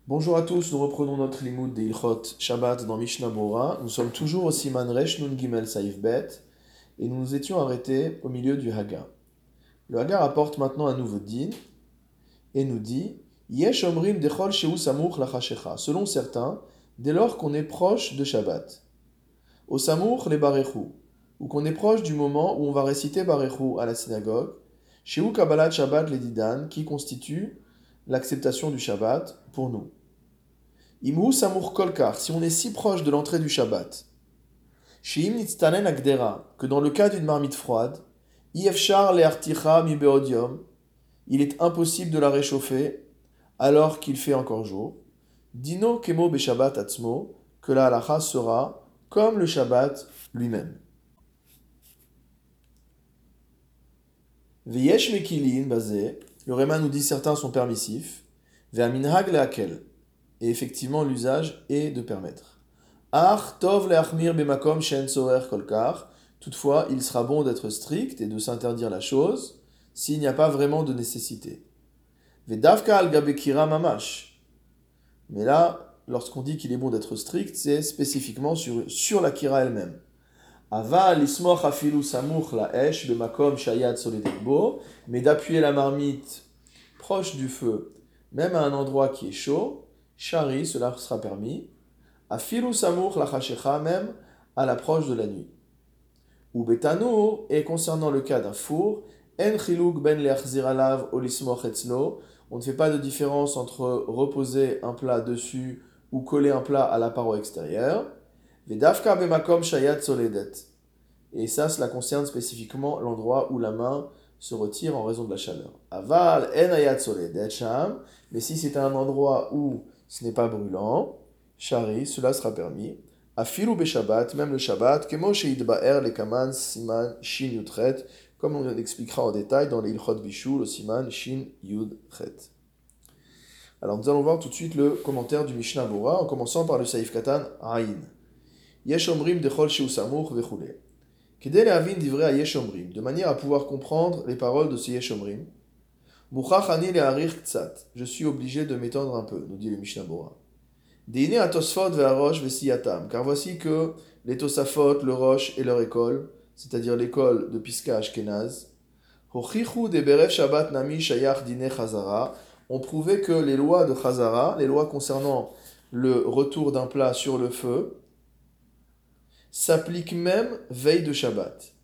Bonjour à tous, nous reprenons notre limoud des Ilchot Shabbat dans Mishnah Bora. Nous sommes toujours au Siman Resh Nun Gimel Saif Bet et nous nous étions arrêtés au milieu du Haga. Le Haga apporte maintenant un nouveau din et nous dit Yesh omrim dechol sheu samuch lachashecha. Selon certains, dès lors qu'on est proche de Shabbat, au samuch les barechu, ou qu'on est proche du moment où on va réciter barechu à la synagogue, sheu kabbalat Shabbat les didan, qui constitue l'acceptation du Shabbat pour nous. Imhu samur kolkar, si on est si proche de l'entrée du Shabbat, Sheim nitztanen agdera, que dans le cas d'une marmite froide, Yefshar le'articha mi beodium, il est impossible de la réchauffer alors qu'il fait encore jour. Dino kemo be Shabbat atzmo, que la halacha sera comme le Shabbat lui-même. Veyesh mekilin bazé, le Réma nous dit certains sont permissifs. Ve'aminhag le'akel, et effectivement l'usage est de permettre. Ach tov le'achmir bemakom shen sorer kolkar. Toutefois, il sera bon d'être strict et de s'interdire la chose s'il n'y a pas vraiment de nécessité. Vedavka al gabekira mamash. Mais là, lorsqu'on dit qu'il est bon d'être strict, c'est spécifiquement sur la kira elle-même. Ava lismoch afilu samuch la esh bemakom shayat soledekbo. Mais d'appuyer la marmite proche du feu, même à un endroit qui est chaud, shari, cela sera permis. Afilu samuch la chashecha, même à l'approche de la nuit. Ou betanour, et concernant le cas d'un four, en chiluk ben leachzir alav o lismoch etzlo, on ne fait pas de différence entre reposer un plat dessus ou coller un plat à la paroi extérieure. Vedavka bemakom shayat soledet. Et ça, cela concerne spécifiquement l'endroit où la main se retire en raison de la chaleur. Aval en ayat soledet sham, mais si c'est un endroit où ce n'est pas brûlant, shari, cela sera permis. Afilu be Shabbat, même le Shabbat, kemo sheidba'er le kaman siman shin yudchet, comme on l'expliquera en détail dans les Ilchot Bishul, le siman shin yudchet. Alors nous allons voir tout de suite le commentaire du Mishnah Bora, en commençant par le Saif Katan Aïn. Yesh omrim dechol sheu samuch vechule. Kedel avin divrei a yesh omrim, de manière à pouvoir comprendre les paroles de ce yesh omrim. Muchach ani le'arir ktsat, je suis obligé de m'étendre un peu, nous dit le Mishnah Bora. Deine a Tosfot ve'arosh ve'siyatam, car voici que les Tosafot, le Rosh et leur école, c'est-à-dire l'école de Piska Ashkenaz, Hochichu de Berev Shabbat Nami Shayach Dine Chazara, ont prouvé que les lois de Chazara, les lois concernant le retour d'un plat sur le feu, s'appliquent même veille de Shabbat.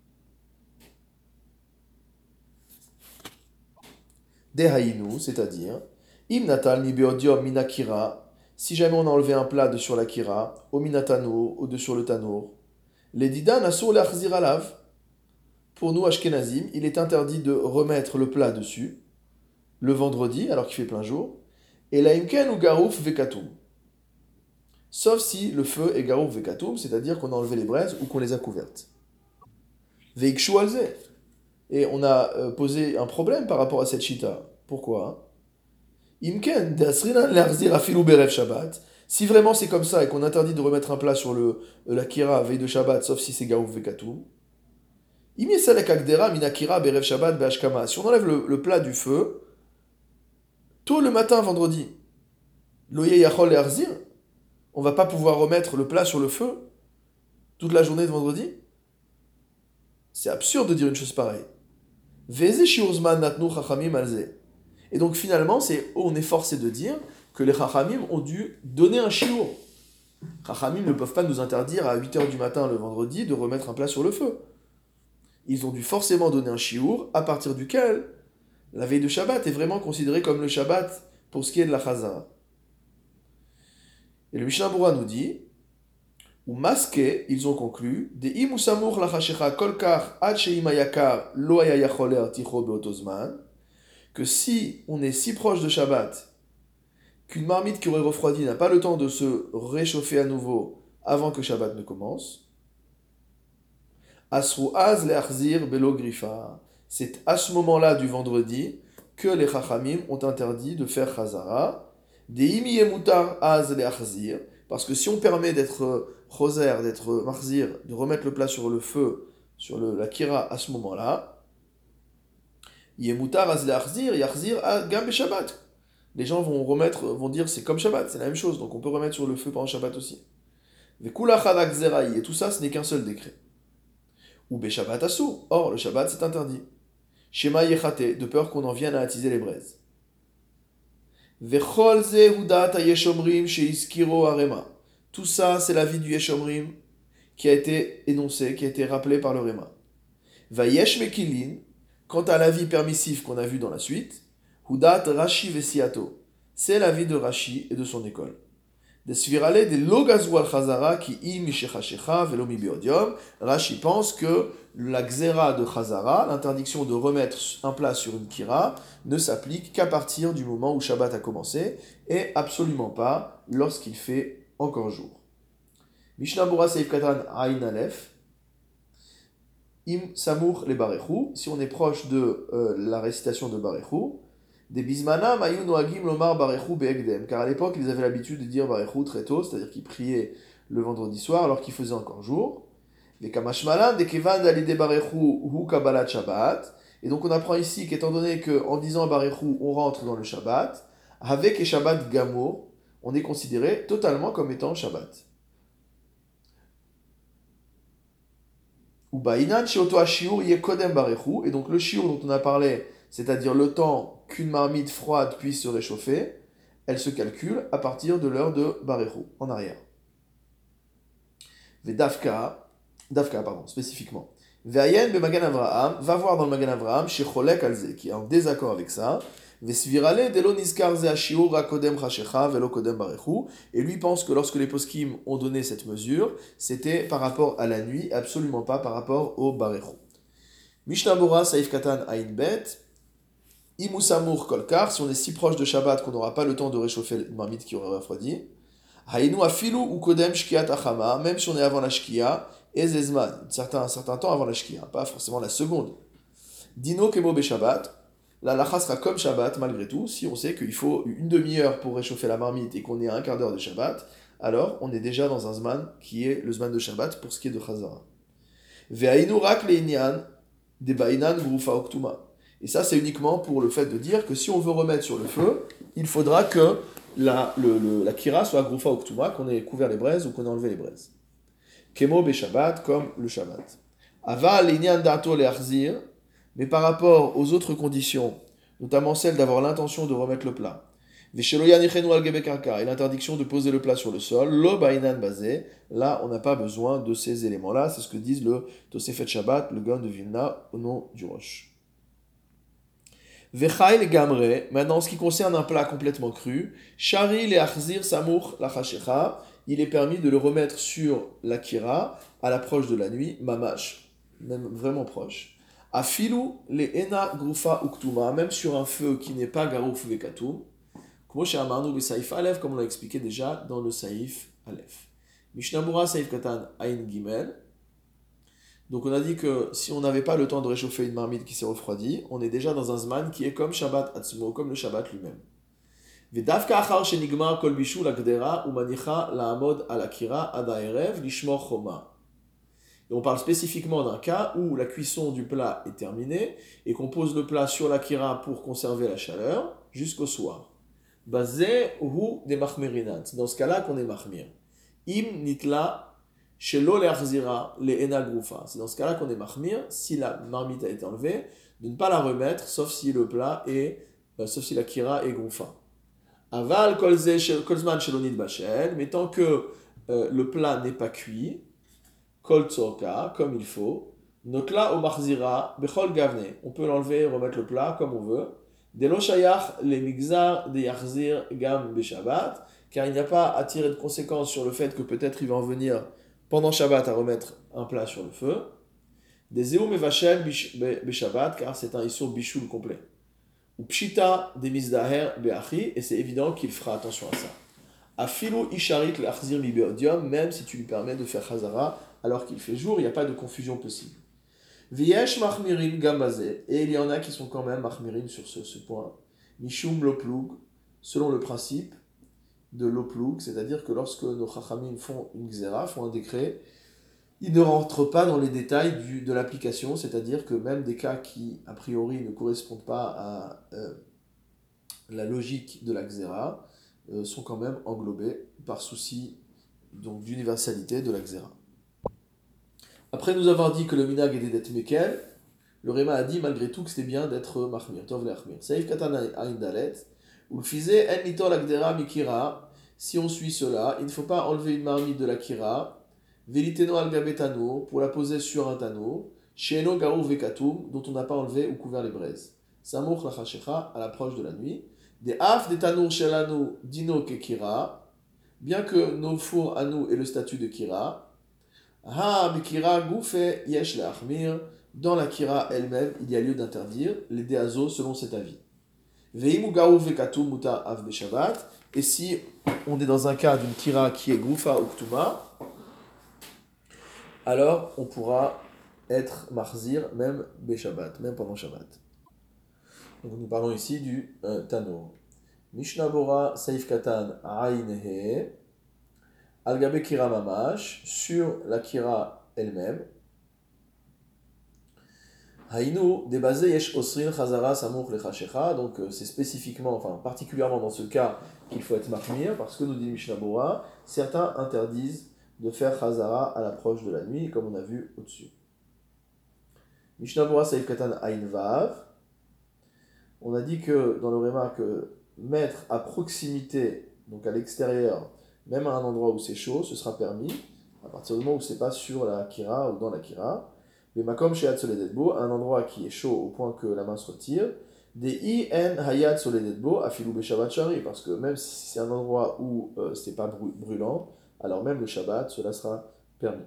Dehainu, c'est-à-dire, Im Natal mi beodium minakira, si jamais on a enlevé un plat de sur la kira, au minatanour ou de sur le tanour, les didan asur l'achzir alav. Pour nous, Ashkenazim, il est interdit de remettre le plat dessus le vendredi, alors qu'il fait plein jour, et la imken ou garouf vekatum. Sauf si le feu est garouf vekatum, c'est-à-dire qu'on a enlevé les braises ou qu'on les a couvertes. Veikshu alze. Et on a posé un problème par rapport à cette chita. Pourquoi? Imken, dasrinan l'arzir afilu berev Shabbat. Si vraiment c'est comme ça et qu'on interdit de remettre un plat sur la kira veille de Shabbat, sauf si c'est garouf vekatum, Imyesalek akdera minakira berev Shabbat beashkama. Si on enlève le plat du feu, tôt le matin vendredi, loye yachol et arzir, on va pas pouvoir remettre le plat sur le feu toute la journée de vendredi. C'est absurde de dire une chose pareille. Veze shiurzman natnu chachamim alze. Et donc finalement, on est forcé de dire que les chachamim ont dû donner un shiur. Chachamim ne peuvent pas nous interdire à 8h du matin le vendredi de remettre un plat sur le feu. Ils ont dû forcément donner un shiur à partir duquel la veille de Shabbat est vraiment considérée comme le Shabbat pour ce qui est de la Chazara. Et le Mishnah Bora nous dit, ou masqué, ils ont conclu, de imu samur lachashecha kolkar ad sheima yakar lo haya yachol le'articho beotozman, que si on est si proche de Shabbat qu'une marmite qui aurait refroidi n'a pas le temps de se réchauffer à nouveau avant que Shabbat ne commence, asru az le'achzir belo grifa. C'est à ce moment-là du vendredi que les Chachamim ont interdit de faire Chazara. Deimi yemutar az le'achzir, parce que si on permet d'être choser, d'être marzir, de remettre le plat sur le feu, sur la kira à ce moment-là, yemutar az le'achzir, yachzir gam Shabbat. les gens vont dire c'est comme Shabbat, c'est la même chose, donc on peut remettre sur le feu pendant Shabbat aussi. Vekula chada gzeraï, et tout ça, ce n'est qu'un seul décret. Ou Shabbat assour, or le Shabbat c'est interdit. Shema yechate, de peur qu'on en vienne à attiser les braises. Vechol ze hudat hayeshomrim sheiskiro harema. Tout ça, c'est l'avis du Yeshomrim qui a été énoncé, qui a été rappelé par le Réma. Vayesh mekilin, quant à l'avis permissif qu'on a vu dans la suite, hudat Rashi vesiato, c'est l'avis de Rashi et de son école. De svirale de logazu al chazara ki im mishechashecha velo mi biodium. Rashi pense que la xéra de chazara, l'interdiction de remettre un plat sur une kira, ne s'applique qu'à partir du moment où Shabbat a commencé et absolument pas lorsqu'il fait encore jour. Mishnah Bura Seif Katan Ain Aleph, Im Samour le Barechu, si on est proche de la récitation de Barechu, des Bismana Mayu Noagim Lomar Barechu Beegdem, car à l'époque ils avaient l'habitude de dire Barechu très tôt, c'est-à-dire qu'ils priaient le vendredi soir alors qu'il faisait encore jour. Des Kamashmalan, des Kevan Dalide Barechu Hu Kabbalat Shabbat, et donc on apprend ici qu'étant donné qu'en disant Barechu on rentre dans le Shabbat, avec et Shabbat Gamour, on est considéré totalement comme étant Shabbat. Ou Ba'inan Sheoto Ashiur Yekodem Barechu, et donc le shiur dont on a parlé, c'est-à-dire le temps qu'une marmite froide puisse se réchauffer, elle se calcule à partir de l'heure de Barechu, en arrière. Dafka, spécifiquement. Ve'ayen be Magan Avraham, va voir dans le Magan Avraham, chez Cholek Alze, qui est en désaccord avec ça. Ve'svirale delo niskar ze ashiur rakodem chashecha velo kodem barechu, et lui pense que lorsque les poskim ont donné cette mesure, c'était par rapport à la nuit, absolument pas par rapport au barechu. Mishnah Bora Saif Katan Ain Bet, Imusamur Kolkar, si on est si proche de Shabbat qu'on n'aura pas le temps de réchauffer une marmite qui aurait refroidi. Hainu afilu ou kodem shkiat achama, même si on est avant la shkia, et zezman, un certain temps avant la shkia, pas forcément la seconde. Dino kemo be Shabbat, la lacha sera comme Shabbat malgré tout. Si on sait qu'il faut une demi-heure pour réchauffer la marmite et qu'on est à un quart d'heure de Shabbat, alors on est déjà dans un zman qui est le zman de Shabbat pour ce qui est de Chazara. Ve'ainu rak le'inyan de ba'inan grufa oktuma. Et ça, c'est uniquement pour le fait de dire que si on veut remettre sur le feu, il faudra que la kira soit grufa oktuma, qu'on ait couvert les braises ou qu'on ait enlevé les braises. Kemo be Shabbat, comme le Shabbat. Ava le'inyan dato le'achzir, mais par rapport aux autres conditions, notamment celle d'avoir l'intention de remettre le plat, et l'interdiction de poser le plat sur le sol, lo bainan basé, là on n'a pas besoin de ces éléments-là, c'est ce que disent le Tosefet Shabbat, le Gaon de Vilna, au nom du Rosh. Vechail gamre, maintenant en ce qui concerne un plat complètement cru, shari le achzir samour la chashecha, il est permis de le remettre sur la kira à l'approche de la nuit, mamash, même vraiment proche. Afilu le ena grufa uktuma, même sur un feu qui n'est pas garouf vekatum, comme on l'a expliqué déjà dans le Saïf Aleph. Mishnah Bura Saïf Katan Ain Gimel. Donc on a dit que si on n'avait pas le temps de réchauffer une marmite qui s'est refroidie, on est déjà dans un zman qui est comme Shabbat Atzmo, comme le Shabbat lui-même. Vedavka achar shenigmar kol bishu la gdera umanicha la amod alakira ada erev lishmor choma. Et on parle spécifiquement d'un cas où la cuisson du plat est terminée et qu'on pose le plat sur la kira pour conserver la chaleur jusqu'au soir. Bazé ou des mahmerinat. C'est dans ce cas-là qu'on est mahmir. Im nitla shelo le'achzira le'ena grufa. C'est dans ce cas-là qu'on est mahmir si la marmite a été enlevée, de ne pas la remettre, sauf si le plat est, sauf si la kira est grufa. Aval kolzman shelonit bashel, mais tant que le plat n'est pas cuit, kol tzorka, comme il faut, notla o mahzira bechol gavne. On peut l'enlever et remettre le plat comme on veut. Delo shayach le migzar de yachzir gam be Shabbat, car il n'y a pas à tirer de conséquences sur le fait que peut-être il va en venir pendant Shabbat à remettre un plat sur le feu. Des zéou mevachel be Shabbat, car c'est un issur bishul complet. Ou pshita de mizdaher be achi, et c'est évident qu'il fera attention à ça. Afilu isharit le achzir mi beodium, même si tu lui permets de faire chazara alors qu'il fait jour, il n'y a pas de confusion possible. Viesh machmirin gamazé, et il y en a qui sont quand même machmirin sur ce point. Mishum loplug, selon le principe de loplug, c'est-à-dire que lorsque nos chachamim font une xéra, font un décret, ils ne rentrent pas dans les détails de l'application, c'est-à-dire que même des cas qui, a priori, ne correspondent pas la logique de la Xéra sont quand même englobés par souci donc d'universalité de la Xéra. Après nous avoir dit que le minag était d'être mekel, le Réma a dit malgré tout que c'était bien d'être mahmir, tov le achmir. Saïf katan aïn dalet, ou le fizé en nitol akdera mikira, si on suit cela, il ne faut pas enlever une marmite de la kira, veliteno al gabe tanour, pour la poser sur un tanour, sheeno garou vekatum, dont on n'a pas enlevé ou couvert les braises. Samour la chashecha, à l'approche de la nuit. Des af des tanour shelanu dino ke kira, bien que nos fours à nous aient le statut de kira, ha mikira goufe yesh la achmir, dans la kira elle-même, il y a lieu d'interdire les déazos selon cet avis. Veimu garou vekatum muta av beshabat, et si on est dans un cas d'une kira qui est goufa ou ktuma, alors on pourra être marzir même beshabat, même pendant Shabbat. Donc nous parlons ici du tanour. Mishnah Bora Saif Katan Ain He Al-Gabe Kira Mamash, sur la Kira elle-même. Haïnu, débasé Yesh Osrin Chazara Samour Lechashecha, donc c'est spécifiquement, enfin particulièrement dans ce cas qu'il faut être mahmir, parce que nous dit Mishnah Bora, certains interdisent de faire Chazara à l'approche de la nuit, comme on a vu au-dessus. Mishnah Bora Saif Katan Ain Vav, on a dit que dans le Réma, que mettre à proximité, donc à l'extérieur, même à un endroit où c'est chaud, ce sera permis, à partir du moment où c'est pas sur la kira ou dans la kira. Mais makom shehat soledetbo, un endroit qui est chaud au point que la main se retire, des i en hayat soledetbo afilou beshabat shari, parce que même si c'est un endroit où c'est pas brûlant, alors même le Shabbat, cela sera permis.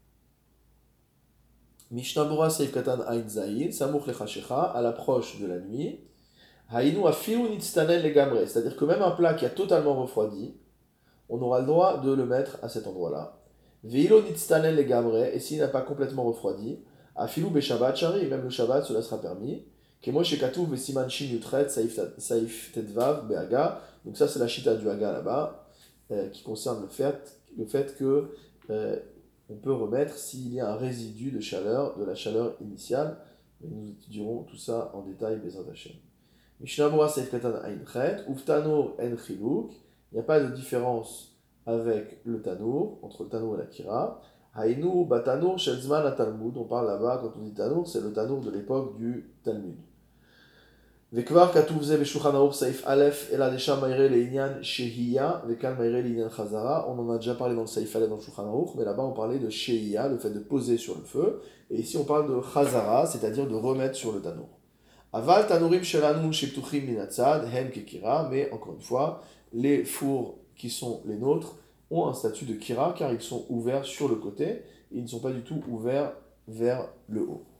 Mishnah Bora Seif Katan Ain Zayin, Samuch Lechashecha, à l'approche de la nuit. Haïnu afilu nitstanen legamre, c'est-à-dire que même un plat qui a totalement refroidi, on aura le droit de le mettre à cet endroit-là. Veilo nitstanen legamre, et s'il n'a pas complètement refroidi, afilu beshabat shari, même le Shabbat, cela sera permis. Kemo shekatuv besiman shin yutret saif tetvav behaga, donc ça c'est la chita du haga là-bas, qui concerne le fait que on peut remettre s'il y a un résidu de chaleur, de la chaleur initiale. Et nous étudierons tout ça en détail, Bezrat Hashem. Mishnah Bora Seif Katan Ain Chet, Uftanour En Chiluk, il n'y a pas de différence avec le tanour, entre le tanour et la kira. Haïnu Batanour Shelzman Talmud, on parle là-bas, quand on dit tanour, c'est le tanour de l'époque du Talmud. Vekvar Katuvze Beshuchan Aruch Saif Aleph Ela Desha Maire Leinian Shehiya Vekan Maire Leinian Chazara. On en a déjà parlé dans le Saif Aleph dans le Shulchan Aruch, mais là-bas on parlait de Shehiya, le fait de poser sur le feu, et ici on parle de Chazara, c'est-à-dire de remettre sur le tanour. Aval Tanourim Shelanu Sheptuchim Minatzad Hem Kekira, mais encore une fois, les fours qui sont les nôtres ont un statut de Kira car ils sont ouverts sur le côté, ils ne sont pas du tout ouverts vers le haut.